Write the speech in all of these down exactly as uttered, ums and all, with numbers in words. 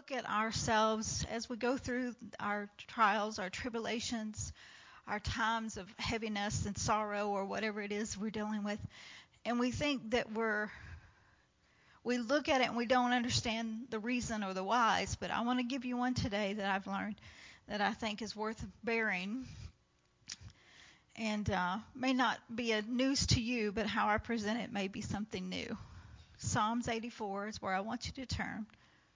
look at ourselves as we go through our trials, our tribulations, our times of heaviness and sorrow or whatever it is we're dealing with, and we think that we're, we look at it and we don't understand the reason or the whys, but I want to give you one today that I've learned that I think is worth bearing, and uh, may not be a news to you, but how I present it may be something new. Psalms eighty-four is where I want you to turn.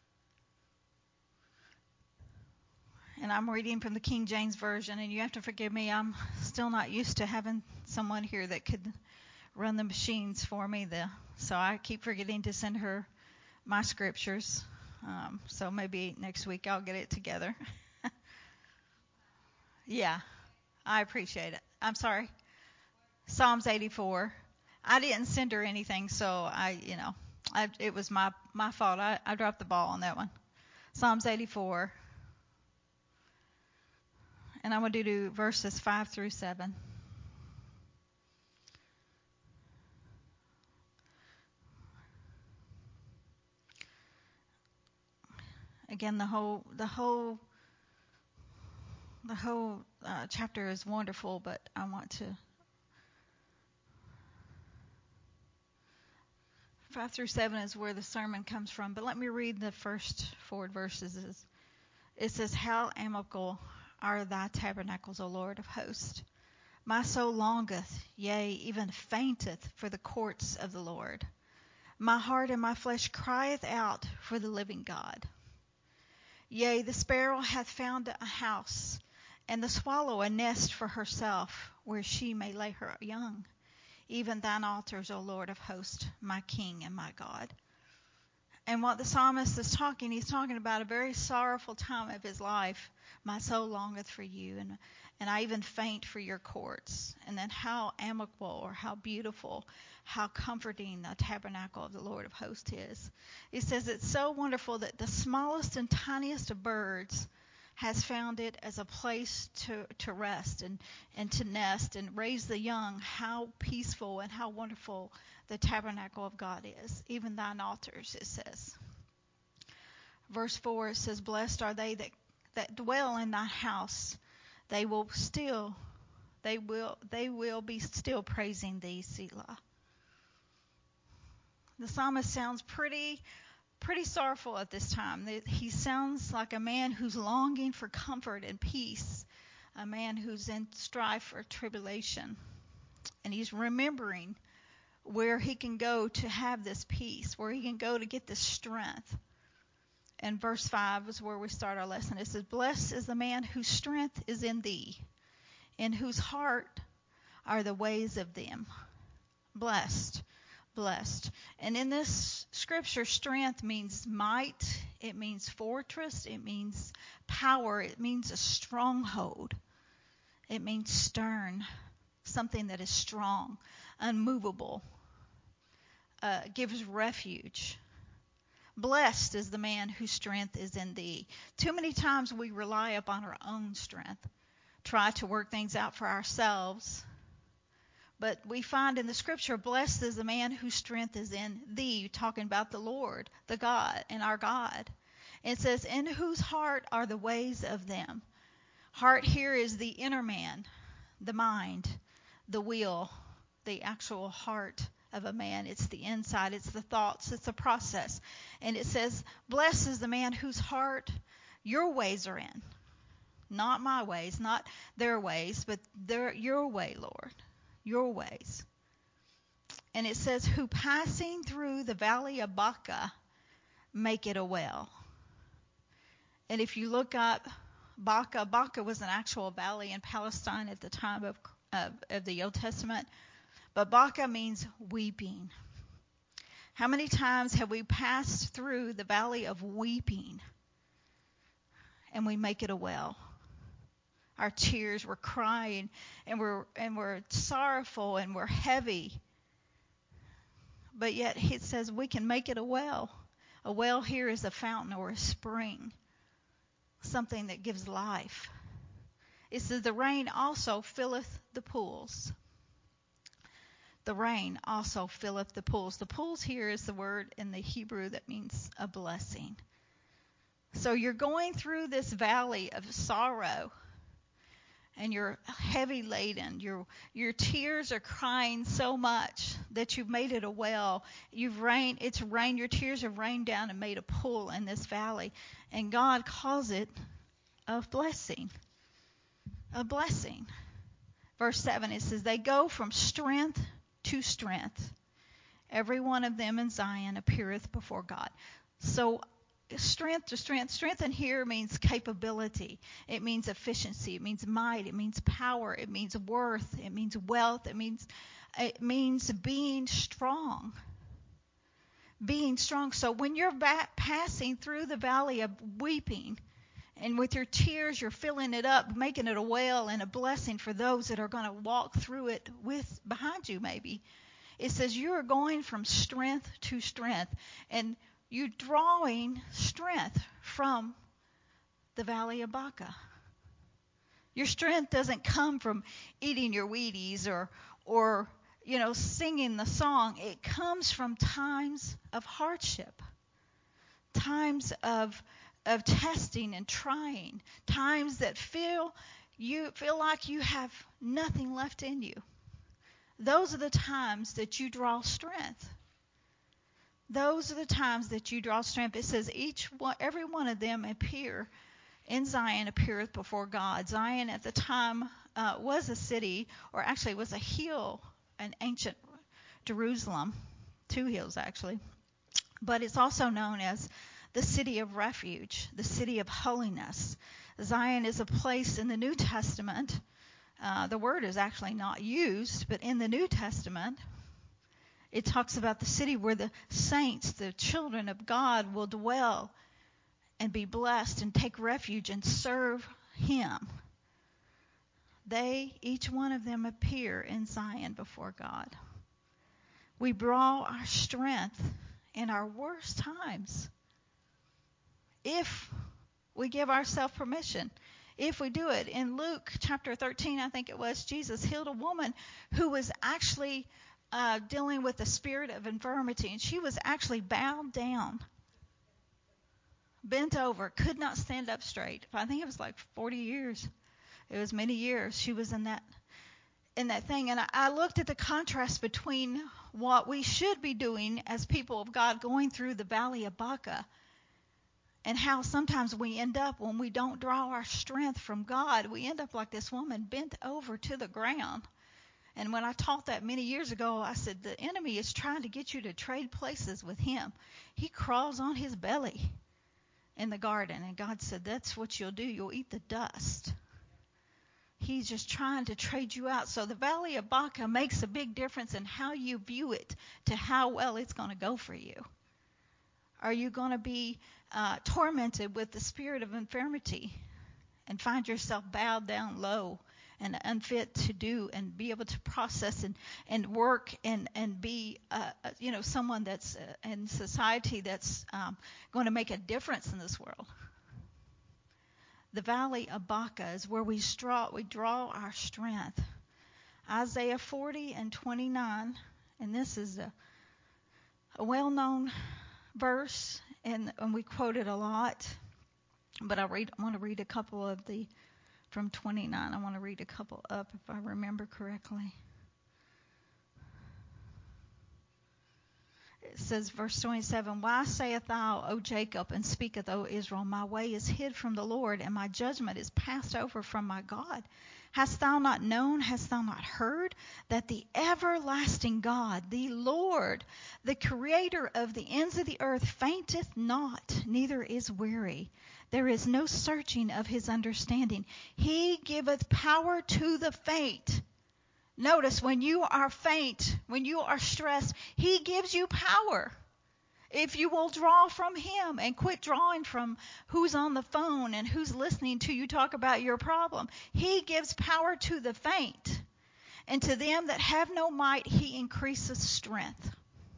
And I'm reading from the King James Version, and you have to forgive me, I'm still not used to having someone here that could run the machines for me. The, so I keep forgetting to send her my scriptures. Um, so maybe next week I'll get it together. Yeah, I appreciate it. I'm sorry. Psalms eighty-four. I didn't send her anything, so I, you know, I, it was my, my fault. I, I dropped the ball on that one. Psalms eighty-four. And I'm going to do verses five through seven. Again, the whole the whole the whole uh, chapter is wonderful, but I want to five through seven is where the sermon comes from. But let me read the first four verses. It says, "How amicable are thy tabernacles, O Lord of hosts! My soul longeth, yea, even fainteth for the courts of the Lord. My heart and my flesh crieth out for the living God. Yea, the sparrow hath found a house, and the swallow a nest for herself, where she may lay her young. Even thine altars, O Lord of hosts, my King and my God." And what the psalmist is talking, he's talking about a very sorrowful time of his life. My soul longeth for you, and and I even faint for your courts. And then how amicable or how beautiful, how comforting the tabernacle of the Lord of hosts is. He says it's so wonderful that the smallest and tiniest of birds has found it as a place to, to rest and, and to nest and raise the young. How peaceful and how wonderful the tabernacle of God is. Even thine altars, it says. Verse four, it says, "Blessed are they that, that dwell in thy house. They will still, they will, they will be still praising thee, Selah." The psalmist sounds pretty pretty sorrowful at this time. He sounds like a man who's longing for comfort and peace, a man who's in strife or tribulation. And he's remembering where he can go to have this peace, where he can go to get this strength. And verse five is where we start our lesson. It says, "Blessed is the man whose strength is in thee, in whose heart are the ways of them." Blessed. Blessed. And in this scripture, strength means might, it means fortress, it means power, it means a stronghold, it means stern, something that is strong, unmovable, uh, gives refuge. Blessed is the man whose strength is in thee. Too many times we rely upon our own strength, try to work things out for ourselves. But we find in the scripture, blessed is the man whose strength is in thee, talking about the Lord, the God, and our God. It says, in whose heart are the ways of them. Heart here is the inner man, the mind, the will, the actual heart of a man. It's the inside, it's the thoughts, it's the process. And it says, blessed is the man whose heart your ways are in. Not my ways, not their ways, but their, your way, Lord. Your ways. And it says, who passing through the valley of Baca make it a well. And if you look up Baca, Baca was an actual valley in Palestine at the time of, of, of the Old Testament. But Baca means weeping. How many times have we passed through the valley of weeping and we make it a well? Our tears, we're crying, and we're and we're sorrowful, and we're heavy. But yet it says we can make it a well. A well here is a fountain or a spring, something that gives life. It says the rain also filleth the pools. The rain also filleth the pools. The pools here is the word in the Hebrew that means a blessing. So you're going through this valley of sorrow, and you're heavy laden. Your your tears are crying so much that you've made it a well. You've rained. It's rained. Your tears have rained down and made a pool in this valley, and God calls it a blessing. A blessing. Verse seven, it says, they go from strength to strength. Every one of them in Zion appeareth before God. So strength to strength. Strength in here means capability. It means efficiency. It means might. It means power. It means worth. It means wealth. It means it means being strong. Being strong. So when you're back passing through the valley of weeping, and with your tears you're filling it up, making it a well and a blessing for those that are going to walk through it with behind you maybe. It says you are going from strength to strength, and you're drawing strength from the valley of Baca. Your strength doesn't come from eating your Wheaties or, or you know, singing the song. It comes from times of hardship, times of of testing and trying, times that feel you feel like you have nothing left in you. Those are the times that you draw strength. Those are the times that you draw strength. It says each one, every one of them appear in Zion appeareth before God. Zion at the time uh, was a city, or actually was a hill, an ancient Jerusalem, two hills actually. But it's also known as the city of refuge, the city of holiness. Zion is a place in the New Testament. Uh, the word is actually not used, but in the New Testament, it talks about the city where the saints, the children of God, will dwell and be blessed and take refuge and serve Him. They, each one of them, appear in Zion before God. We draw our strength in our worst times if we give ourselves permission. If we do it. In Luke chapter thirteen, I think it was, Jesus healed a woman who was actually uh, dealing with the spirit of infirmity, and she was actually bowed down, bent over, could not stand up straight. I think it was like forty years. It was many years she was in that in that thing. And I, I looked at the contrast between what we should be doing as people of God going through the valley of Baca, and how sometimes we end up, when we don't draw our strength from God, we end up like this woman, bent over to the ground. And when I taught that many years ago, I said the enemy is trying to get you to trade places with him. He crawls on his belly in the garden, and God said, that's what you'll do. You'll eat the dust. He's just trying to trade you out. So the valley of Baca makes a big difference in how you view it to how well it's going to go for you. Are you going to be uh, tormented with the spirit of infirmity and find yourself bowed down low and unfit to do and be able to process and, and work and, and be, uh, you know, someone that's uh, in society that's um, going to make a difference in this world? The valley of Baca is where we draw, we draw our strength. Isaiah forty and twenty-nine, and this is a, a well-known verse, and, and we quote it a lot, but I read I want to read a couple of the from twenty-nine. I want to read a couple up if I remember correctly. It says, verse twenty-seven, why sayest thou, O Jacob, and speaketh, O Israel, my way is hid from the Lord, and my judgment is passed over from my God? Hast thou not known, hast thou not heard, that the everlasting God, the Lord, the creator of the ends of the earth, fainteth not, neither is weary. There is no searching of his understanding. He giveth power to the faint. Notice, when you are faint, when you are stressed, he gives you power. If you will draw from him and quit drawing from who's on the phone and who's listening to you talk about your problem. He gives power to the faint. And to them that have no might, he increases strength.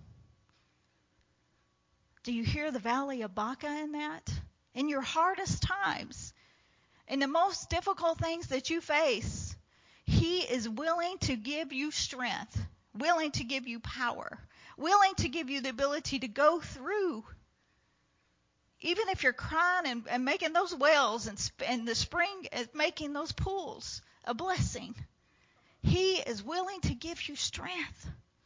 Do you hear the valley of Baca in that? In your hardest times, in the most difficult things that you face, he is willing to give you strength, willing to give you power, willing to give you the ability to go through Even if you're crying and, and making those wells and, sp- and the spring is making those pools a blessing, he is willing to give you strength.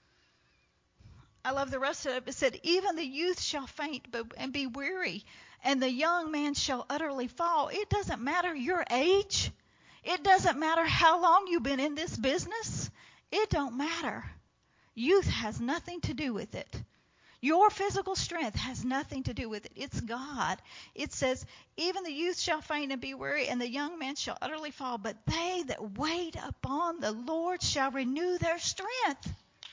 I love the rest of it. It said, even the youth shall faint and be weary, and the young man shall utterly fall. It doesn't matter your age. It doesn't matter how long you've been in this business. It don't matter. Youth has nothing to do with it. Your physical strength has nothing to do with it. It's God. It says, even the youth shall faint and be weary, and the young man shall utterly fall. But they that wait upon the Lord shall renew their strength.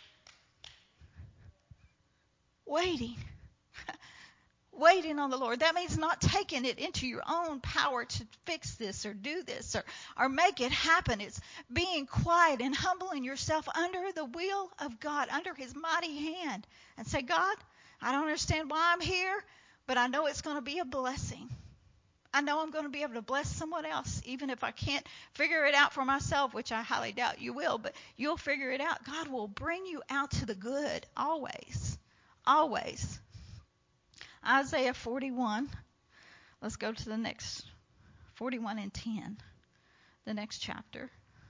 Waiting. Waiting on the Lord. That means not taking it into your own power to fix this or do this or, or make it happen. It's being quiet and humbling yourself under the will of God, under his mighty hand, and say, God, I don't understand why I'm here, but I know it's going to be a blessing. I know I'm going to be able to bless someone else, even if I can't figure it out for myself, which I highly doubt you will, but you'll figure it out. God will bring you out to the good always, always. Isaiah forty-one. Let's go to the next, forty-one and ten, the next chapter.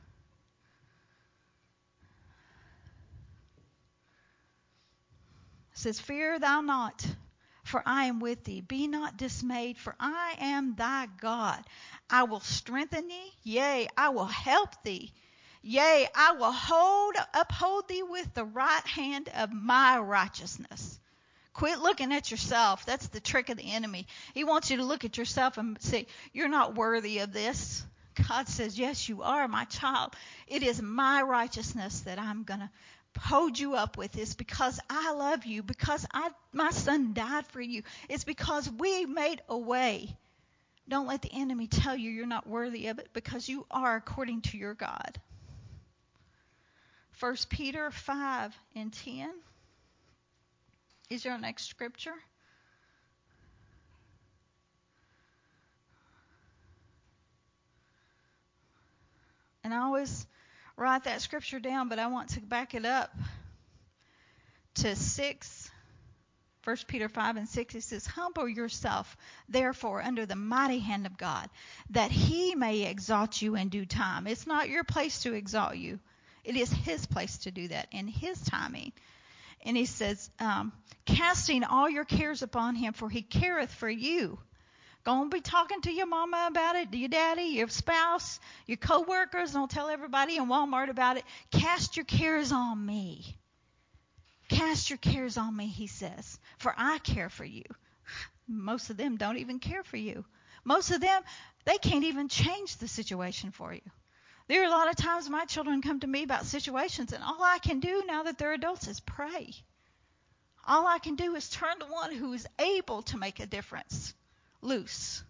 It says, fear thou not, for I am with thee. Be not dismayed, for I am thy God. I will strengthen thee, yea, I will help thee. Yea, I will hold, uphold thee with the right hand of my righteousness. Quit looking at yourself. That's the trick of the enemy. He wants you to look at yourself and say, you're not worthy of this. God says, yes, you are, my child. It is my righteousness that I'm going to hold you up with. It's because I love you, because I, my son died for you. It's because we made a way. Don't let the enemy tell you you're not worthy of it, because you are according to your God. First Peter five and ten. Is your next scripture? And I always write that scripture down, but I want to back it up to six. First Peter five and six, it says, humble yourself, therefore, under the mighty hand of God, that he may exalt you in due time. It's not your place to exalt you. It is his place to do that in his timing. And he says, um, casting all your cares upon him, for he careth for you. Don't be talking to your mama about it, your daddy, your spouse, your co-workers. Don't tell everybody in Walmart about it. Cast your cares on me. Cast your cares on me, he says, for I care for you. Most of them don't even care for you. Most of them, they can't even change the situation for you. There are a lot of times my children come to me about situations, and all I can do now that they're adults is pray. All I can do is turn to one who is able to make a difference loose.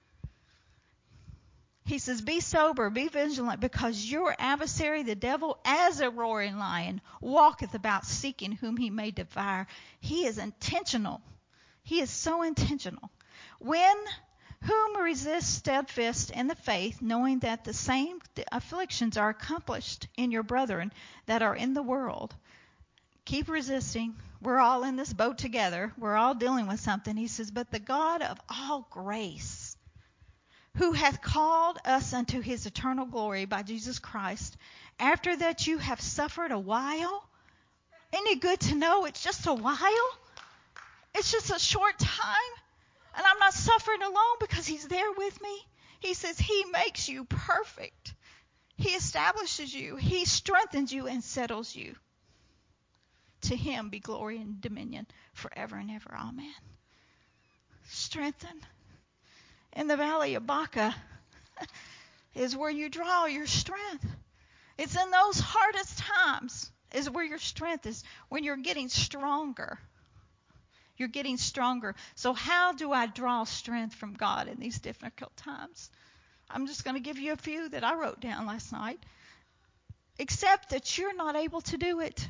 He says, be sober, be vigilant, because your adversary, the devil, as a roaring lion, walketh about seeking whom he may devour. He is intentional. He is so intentional. When whom resist steadfast in the faith, knowing that the same afflictions are accomplished in your brethren that are in the world. Keep resisting. We're all in this boat together. We're all dealing with something. He says, but the God of all grace, who hath called us unto his eternal glory by Jesus Christ, after that you have suffered a while. Isn't it good to know it's just a while? It's just a short time. And I'm not suffering alone because he's there with me. He says he makes you perfect. He establishes you. He strengthens you and settles you. To him be glory and dominion forever and ever. Amen. Strengthen. In the valley of Baca is where you draw your strength. It's in those hardest times is where your strength is, when you're getting stronger. You're getting stronger. So how do I draw strength from God in these difficult times? I'm just going to give you a few that I wrote down last night. Accept that you're not able to do it.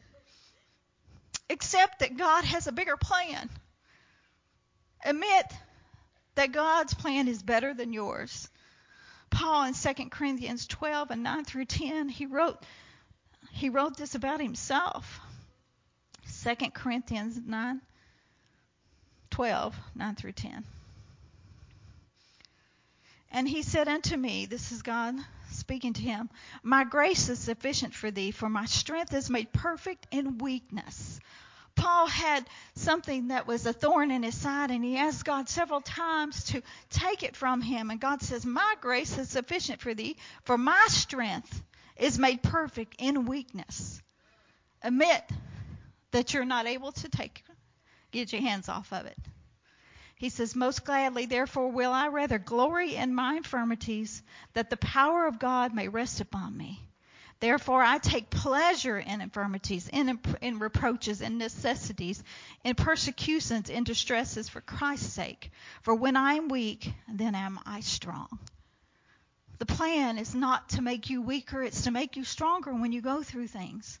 Accept that God has a bigger plan. Admit that God's plan is better than yours. Paul in Second Corinthians twelve and nine through ten, he wrote, he wrote this about himself. Second Corinthians nine. twelve, nine through ten. And he said unto me, this is God speaking to him, my grace is sufficient for thee, for my strength is made perfect in weakness. Paul had something that was a thorn in his side, and he asked God several times to take it from him. And God says, my grace is sufficient for thee, for my strength is made perfect in weakness. Admit that you're not able to take, get your hands off of it. He says, most gladly, therefore, will I rather glory in my infirmities, that the power of God may rest upon me. Therefore, I take pleasure in infirmities, in, in reproaches, in necessities, in persecutions, in distresses for Christ's sake. For when I am weak, then am I strong. The plan is not to make you weaker, it's to make you stronger when you go through things.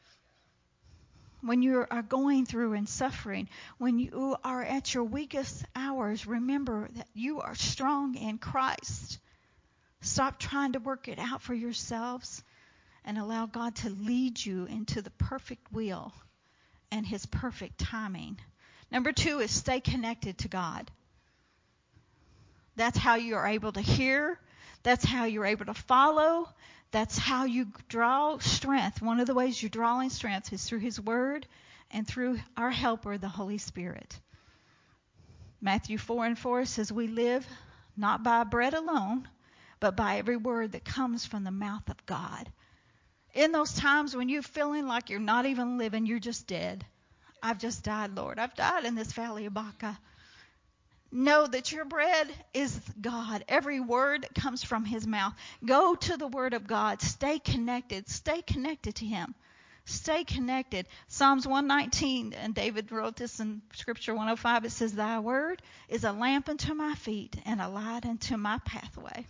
When you are going through and suffering, when you are at your weakest hours, remember that you are strong in Christ. Stop trying to work it out for yourselves and allow God to lead you into the perfect will and his perfect timing. Number two is stay connected to God. That's how you are able to hear. That's how you're able to follow. That's how you draw strength. One of the ways you're drawing strength is through his word and through our helper, the Holy Spirit. Matthew four and four says, we live not by bread alone, but by every word that comes from the mouth of God. In those times when you're feeling like you're not even living, you're just dead. I've just died, Lord. I've died in this valley of Baca. Know that your bread is God. Every word that comes from his mouth. Go to the word of God. Stay connected. Stay connected to him. Stay connected. Psalms one nineteen, and David wrote this in Scripture one oh five. It says, thy word is a lamp unto my feet and a light unto my pathway.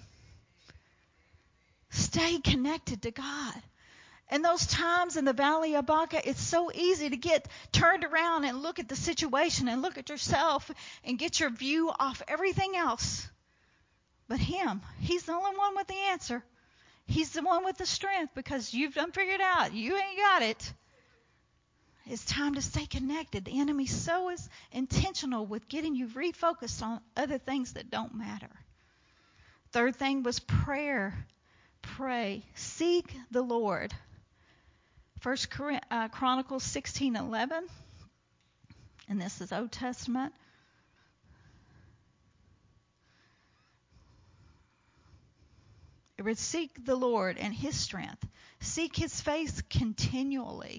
Stay connected to God. In those times in the Valley of Baca, it's so easy to get turned around and look at the situation and look at yourself and get your view off everything else. But him, he's the only one with the answer. He's the one with the strength because you've done figured out. You ain't got it. It's time to stay connected. The enemy so is intentional with getting you refocused on other things that don't matter. Third thing was prayer. Pray. Seek the Lord. First uh, Chronicles sixteen eleven, and this is Old Testament. It would seek the Lord and his strength. Seek his face continually.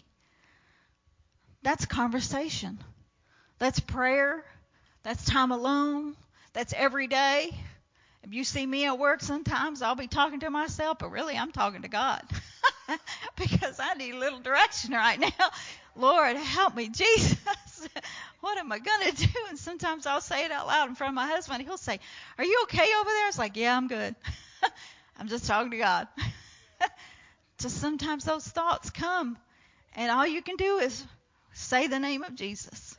That's conversation. That's prayer. That's time alone. That's every day. If you see me at work sometimes, I'll be talking to myself, but really I'm talking to God. Because I need a little direction right now. Lord, help me, Jesus. What am I going to do? And sometimes I'll say it out loud in front of my husband. He'll say, are you okay over there? It's like, yeah, I'm good. I'm just talking to God. Just sometimes those thoughts come. And all you can do is say the name of Jesus.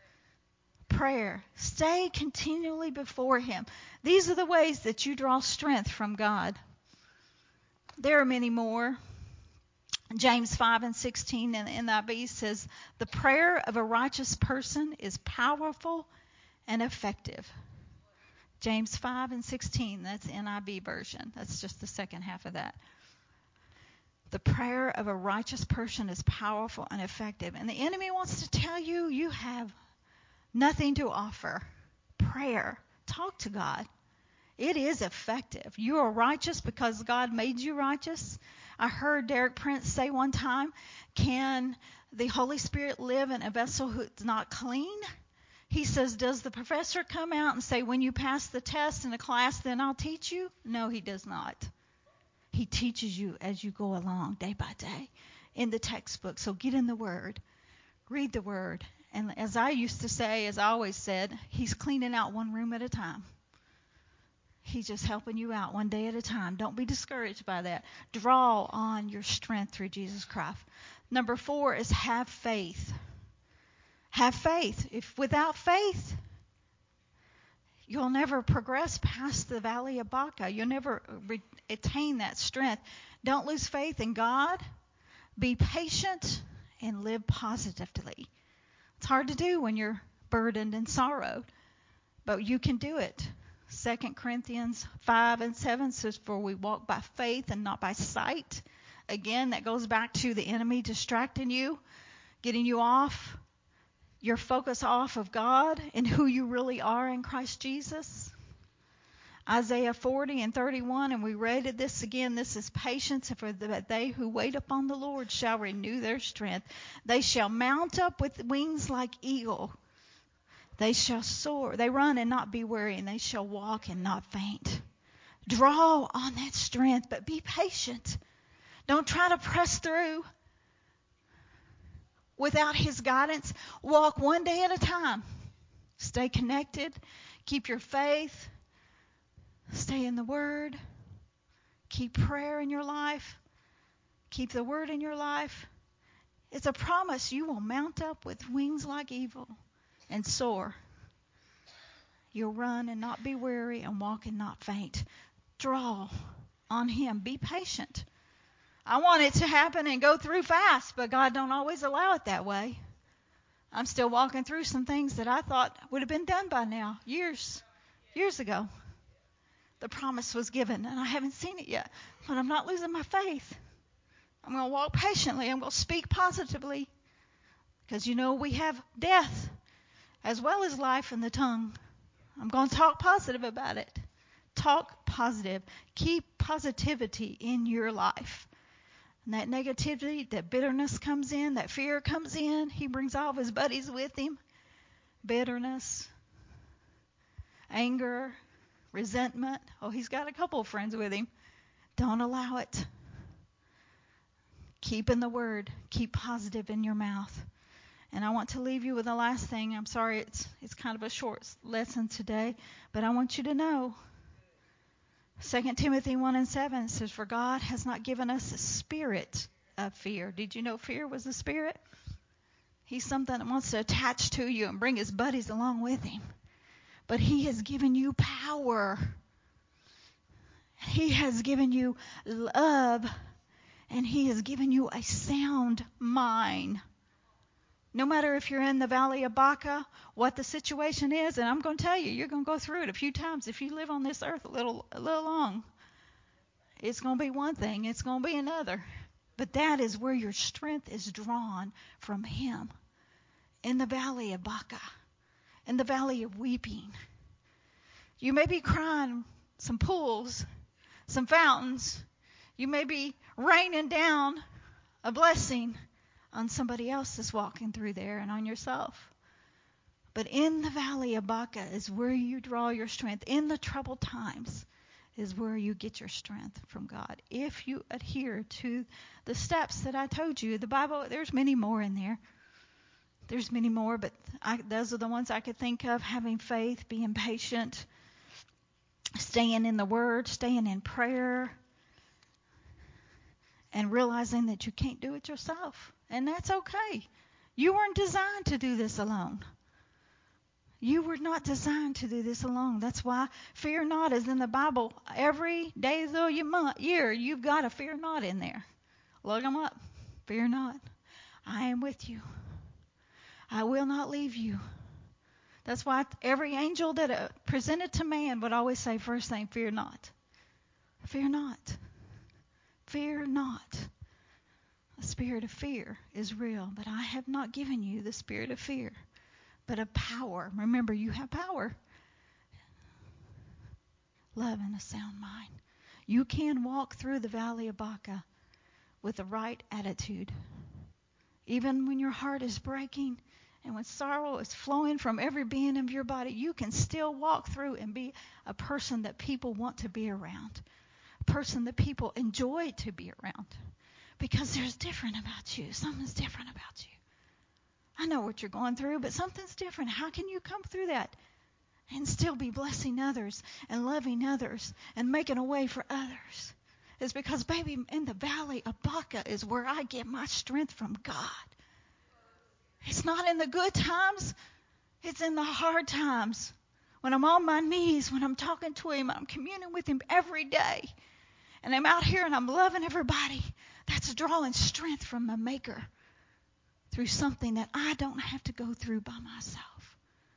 Prayer. Stay continually before him. These are the ways that you draw strength from God. There are many more. James five and sixteen in the N I V says, the prayer of a righteous person is powerful and effective. James five and sixteen, that's N I V version. That's just the second half of that. The prayer of a righteous person is powerful and effective. And the enemy wants to tell you you have nothing to offer. Prayer. Talk to God. It is effective. You are righteous because God made you righteous. I heard Derek Prince say one time, can the Holy Spirit live in a vessel who's not clean? He says, does the professor come out and say, when you pass the test in a class, then I'll teach you? No, he does not. He teaches you as you go along, day by day, in the textbook. So get in the Word. Read the Word. And as I used to say, as I always said, he's cleaning out one room at a time. He's just helping you out one day at a time. Don't be discouraged by that. Draw on your strength through Jesus Christ. Number four is have faith. Have faith. If without faith, you'll never progress past the Valley of Baca. You'll never re- attain that strength. Don't lose faith in God. Be patient and live positively. It's hard to do when you're burdened and sorrowed. But you can do it. Second Corinthians five and seven says, for we walk by faith and not by sight. Again, that goes back to the enemy distracting you, getting you off, your focus off of God and who you really are in Christ Jesus. Isaiah forty and thirty-one, and we read this again. This is patience, for that they who wait upon the Lord shall renew their strength. They shall mount up with wings like eagle. They shall soar. They run and not be weary, and they shall walk and not faint. Draw on that strength, but be patient. Don't try to press through without His guidance. Walk one day at a time. Stay connected. Keep your faith. Stay in the Word. Keep prayer in your life. Keep the Word in your life. It's a promise you will mount up with wings like eagle and soar. You'll run and not be weary and walk and not faint. Draw on Him. Be patient. I want it to happen and go through fast, but God don't always allow it that way. I'm still walking through some things that I thought would have been done by now, years, years ago. The promise was given, and I haven't seen it yet, but I'm not losing my faith. I'm going to walk patiently. I'm going to speak positively, because you know we have death as well as life in the tongue. I'm going to talk positive about it. Talk positive. Keep positivity in your life. And that negativity, that bitterness comes in, that fear comes in. He brings all of his buddies with him. Bitterness, anger, resentment. Oh, he's got a couple of friends with him. Don't allow it. Keep in the Word. Keep positive in your mouth. And I want to leave you with the last thing. I'm sorry it's it's kind of a short lesson today, but I want you to know Second Timothy one and seven says, for God has not given us a spirit of fear. Did you know fear was a spirit? He's something that wants to attach to you and bring his buddies along with him. But He has given you power. He has given you love. And He has given you a sound mind. No matter if you're in the valley of Baca, what the situation is, and I'm going to tell you, you're going to go through it a few times if you live on this earth a little, a little long. It's going to be one thing, it's going to be another. But that is where your strength is drawn from Him. In the valley of Baca, in the valley of weeping. You may be crying some pools, some fountains. You may be raining down a blessing on somebody else that's walking through there and on yourself. But in the valley of Baca is where you draw your strength. In the troubled times is where you get your strength from God. If you adhere to the steps that I told you, the Bible, there's many more in there. There's many more, but I, those are the ones I could think of. Having faith, being patient, staying in the Word, staying in prayer, and realizing that you can't do it yourself. And that's okay. You weren't designed to do this alone. You were not designed to do this alone. That's why fear not is in the Bible. Every day of the year, you've got a fear not in there. Look them up. Fear not. I am with you. I will not leave you. That's why every angel that uh, presented to man would always say first thing, fear not. Fear not. Fear not. The spirit of fear is real, but I have not given you the spirit of fear, but of power. Remember, you have power. Love and a sound mind. You can walk through the valley of Baca with the right attitude. Even when your heart is breaking and when sorrow is flowing from every being of your body, you can still walk through and be a person that people want to be around. A person that people enjoy to be around. Because there's different about you. Something's different about you. I know what you're going through, but something's different. How can you come through that and still be blessing others and loving others and making a way for others? It's because, baby, in the valley of Baca is where I get my strength from God. It's not in the good times. It's in the hard times. When I'm on my knees, when I'm talking to Him, I'm communing with Him every day. And I'm out here and I'm loving everybody. That's drawing strength from the Maker through something that I don't have to go through by myself.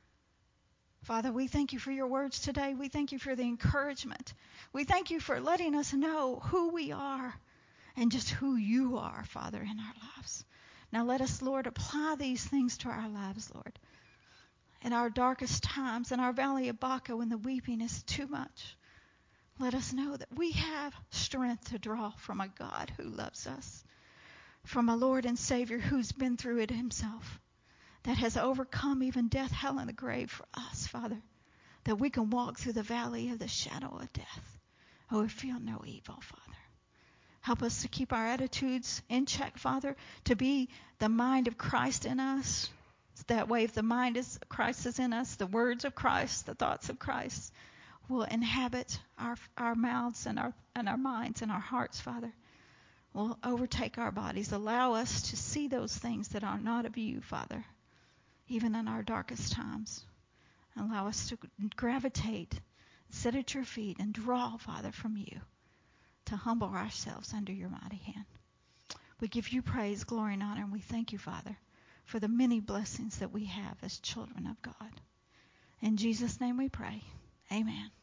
Father, we thank you for your words today. We thank you for the encouragement. We thank you for letting us know who we are and just who you are, Father, in our lives. Now let us, Lord, apply these things to our lives, Lord. In our darkest times, in our valley of Baca, when the weeping is too much, let us know that we have strength to draw from a God who loves us, from a Lord and Savior who's been through it himself, that has overcome even death, hell, and the grave for us, Father, that we can walk through the valley of the shadow of death. Oh, we feel no evil, Father. Help us to keep our attitudes in check, Father, to be the mind of Christ in us. That way, if the mind of Christ is in us, the words of Christ, the thoughts of Christ will inhabit our our mouths and our and our minds and our hearts, Father. Will overtake our bodies. Allow us to see those things that are not of you, Father, even in our darkest times. Allow us to gravitate, sit at your feet, and draw, Father, from you, to humble ourselves under your mighty hand. We give you praise, glory, and honor, and we thank you, Father, for the many blessings that we have as children of God. In Jesus' name we pray. Amen.